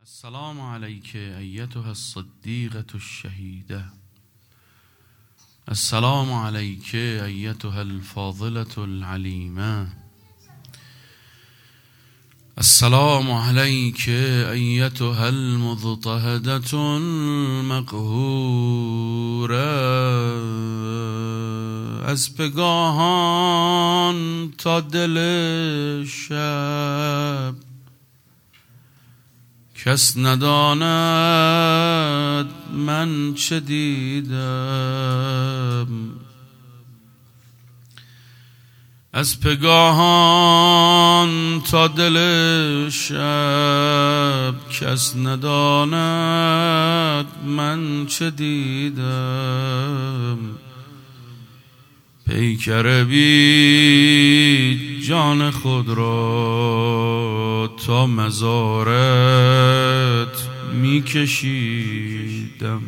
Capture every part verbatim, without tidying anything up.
السلام عليك أيتها الصديقة الشهيدة. السلام عليك أيتها الفاضلة العليمة. السلام عليك أيتها المضطهدة المقهورة. از پگاهان تا دل شب کس نداند من چه دیدم. از پگاهان تا دل شب کس نداند من چه دیدم. پیکر بی جان خود را تا مزارت می کشیدم.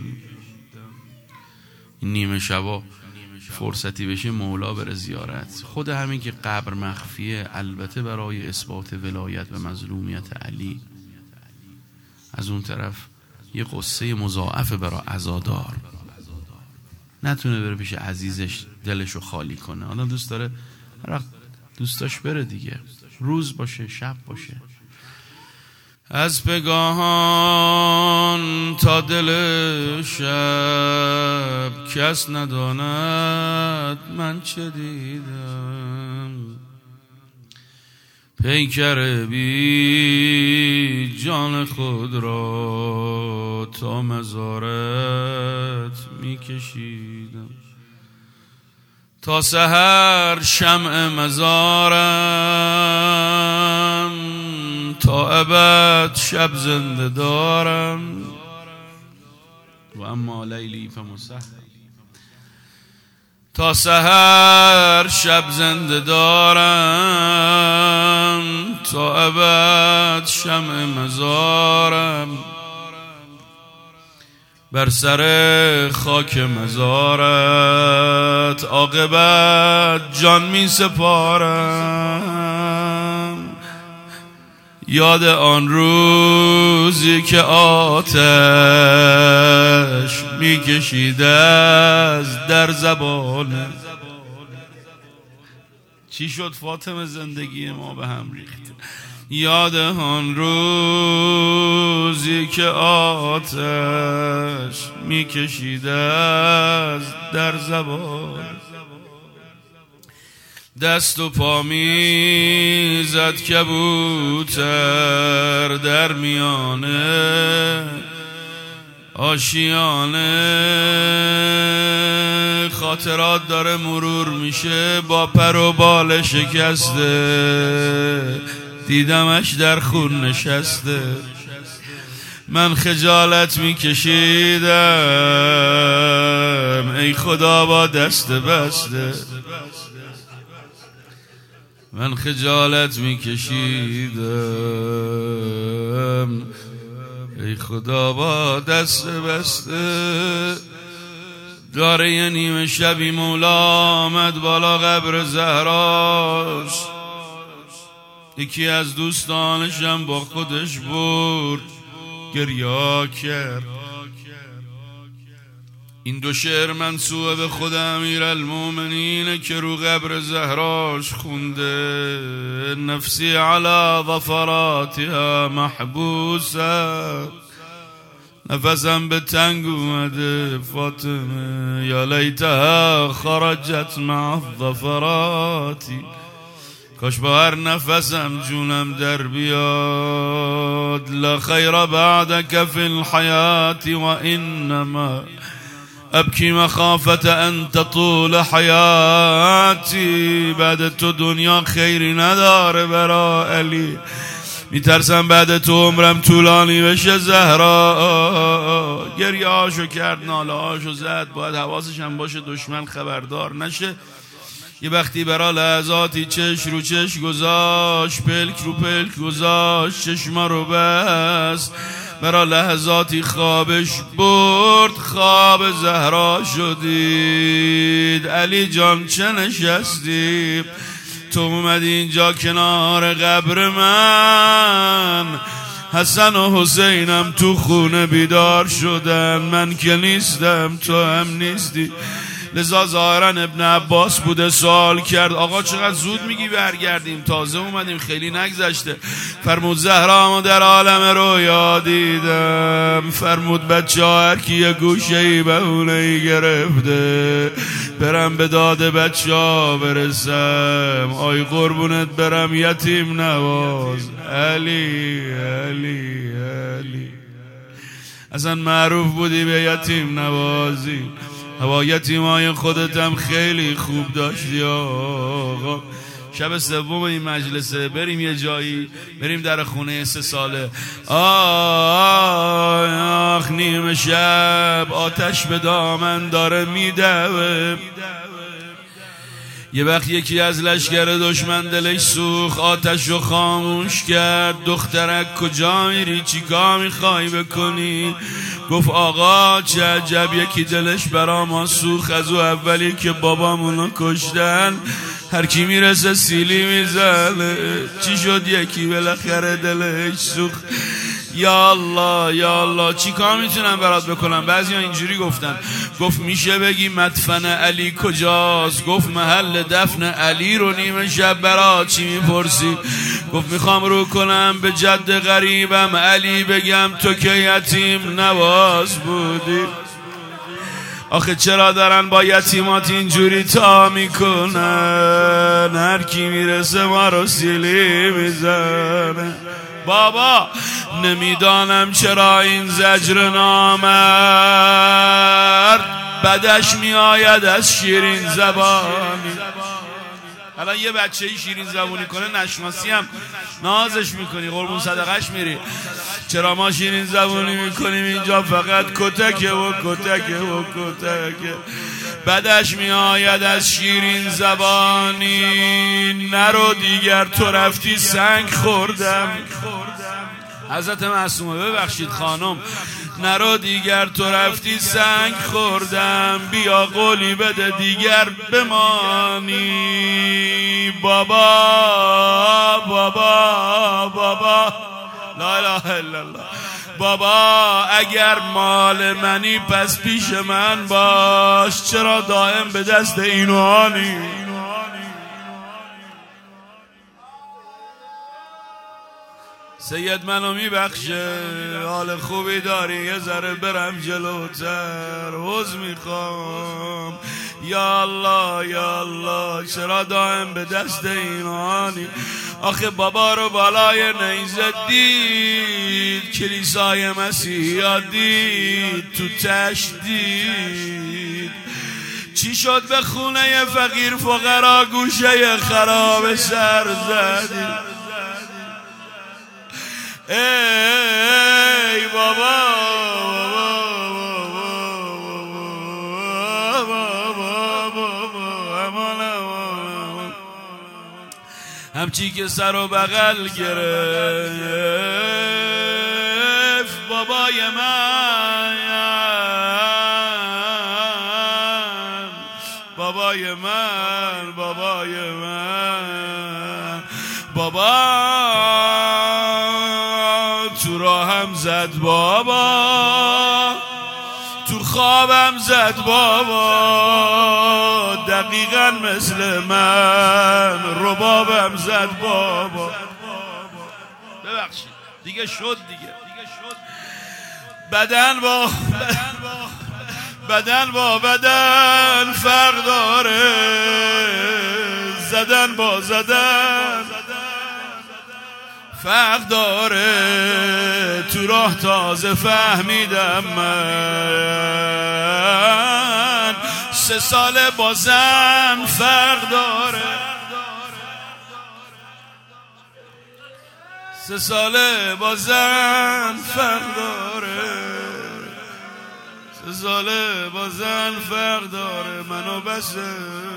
این نیمه شبا فرصتی بشه مولا بره زیارت. خود همین که قبر مخفیه، البته برای اثبات ولایت و مظلومیت علی، از اون طرف یه قصه مضاعف برای عزادار. نتونه بره پیش عزیزش دلشو خالی کنه. آدم دوست داره هر وقت دوستاش بره دیگه، روز باشه شب باشه. از پگاهان تا دل شب کس نداند من چه دیدم. پیکر بی جان خود را تا مزارت می کشیدم. تا سحر شمع مزارم، تا ابد شب زنده دارم. و اما لیلی فمسحر. تا سحر شب زنده دارم، تا ابد شمع مزارم. بر سر خاک مزارت عاقبت جان می سپارم. یاد آن روزی که آتش می کشید از در زبانه. چی شد فاطمه زندگی ما به هم ریخت. یاد آن روزی که آتش می کشید از در زبانه. دست و پا می زد کبوتر در میانه آشیانه. خاطرات داره مرور میشه با پر و بال شکسته. دیدمش در خون نشسته. من خجالت میکشیدم ای خدا با دست بسته. من خجالت میکشیدم ای خدا با دست بسته. داره یه نیمه شبی مولا آمد بالا قبر زهراش. یکی از دوستانشم با خودش برد گریا کرد. این دو شعر منسوبه به خود امیرالمومنینه که رو قبر زهراش خونده. نفسی علی ظفراتها محبوسه. نفسم به تنگ اومده فاطمه. یا لیتها خرجت مع الظفراتی. کاش با هر نفسم جونم در بیاد. لا خیر بعدک فی الحیات و انما ابکی مخافت ان تطول حیاتی. بعد تو دنیا خیری نداره برا علی. میترسم بعد تو عمرم طولانی بشه زهرا. گریهاشو کرد، نالهاشو زد. باید حواسش هم باشه دشمن خبردار نشه. یه وقتی برا لحظاتی چش رو چش گذاشت، پلک رو پلک گذاشت، چشما رو بست. برا لحظاتی خوابش برد، خواب زهرا شدید. علی جان چه نشستی؟ تو اومدی اینجا کنار قبر من، حسن و حسینم تو خونه بیدار شدن، من که نیستم تو هم نیستی. لذا ظاهرا ابن عباس بوده سوال کرد آقا چقدر زود میگی برگردیم، تازه اومدیم خیلی نگذشته. فرمود زهرامو در عالم رویا دیدم. فرمود بچه ها هر کی یه گوشه ای بهونه ای گرفته، برم به داد بچه ها برسم. آی قربونت برم یتیم نواز. علی علی علی اصلا معروف بودی به یتیم نوازی، هوا یتیمای خودتم خیلی خوب داشتی آقا. شب سوم این مجلسه بریم یه جایی، بریم در خونه سه ساله. آخ نیمه شب آتش به دامن داره میدوه. یه وقت یکی از لشکر دشمن دلش سوخت، آتش رو خاموش کرد. دخترک کجا میری، چی کار میخوای بکنی؟ گفت آقا چه عجب یکی دلش برا ما سوخت، از او اولی که بابامونو کشتن هر کی میرسه سیلی میزنه. چی شد یکی بالاخره دلش سوخت؟ یا الله یا الله چی کار میتونم برات بکنم؟ بعضی ها اینجوری گفتن، گفت میشه بگی مدفن علی کجاست؟ گفت محل دفن علی رو نیمه شب برات چی میپرسی؟ گفت میخوام رو کنم به جد غریبم علی بگم تو که یتیم نواز بودی. آخه چرا دارن با یتیمات اینجوری تا میکنن؟ هر کی میرسه ما رو سیلی میزنه. بابا نمیدانم چرا این زجر نامرد بدش میآید از شیرین زبانی. الان یه بچه ای شیرین زبونی کنه نشناسی هم نازش میکنی، قربون صدقش میری. چرا ما شیرین زبونی میکنیم اینجا فقط کتکه و کتکه و کتکه. بدش میآید از شیرین زبانی، نرو دیگر تو رفتی سنگ خوردم. حضرت معصومه ببخشید خانم، نرو دیگر تو رفتی سنگ خوردم. بیا قولی بده دیگر بمانی. بابا بابا بابا لا اله الا الله. بابا اگر مال منی پس پیش من باش، چرا دائم به دست اینوانی؟ سید منو میبخشه، حال خوبی داری یه ذره برم جلوتر، حوض میخوام. یا الله یا الله چرا دائم به دست اینانی؟ آخه بابا رو بالای نیزه دید، کلیسای مسیحا دید، تو تشت دید. چی شد به خونه فقیر فقرا گوشه خراب سر زدی؟ ای بابا همچی که سر و بغل گرفت بابای من، بابای من، بابای من، بابا تو راهم زد بابا، تو خوابم زد بابا، دقیقا مثل من ربابم زد بابا. ببخشید دیگه شد دیگه بدن با بدن با بدن فرق داره، زدن با زدن فرق داره. تو راه تازه فهمیدم من سه ساله با زن فرق داره، سه ساله با زن فرق داره، سه ساله با زن فرق داره. منو بسه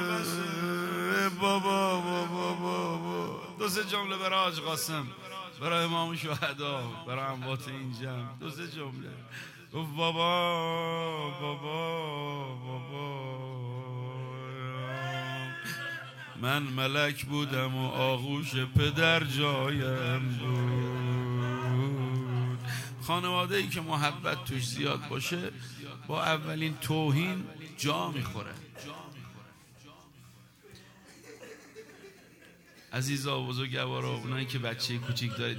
بابا بابا بابا. دو سه جمله برای حاج قاسم، برای امام شهدا، برای اموات این جمع. دو سه جمله گفت بابا بابا بابا من ملک بودم و آغوش پدر جایم بود. خانواده ای که محبت توش زیاد باشه با اولین توهین جا میخوره. عزیزا و بزرگوارا، اونایی که بچه کوچیک دارید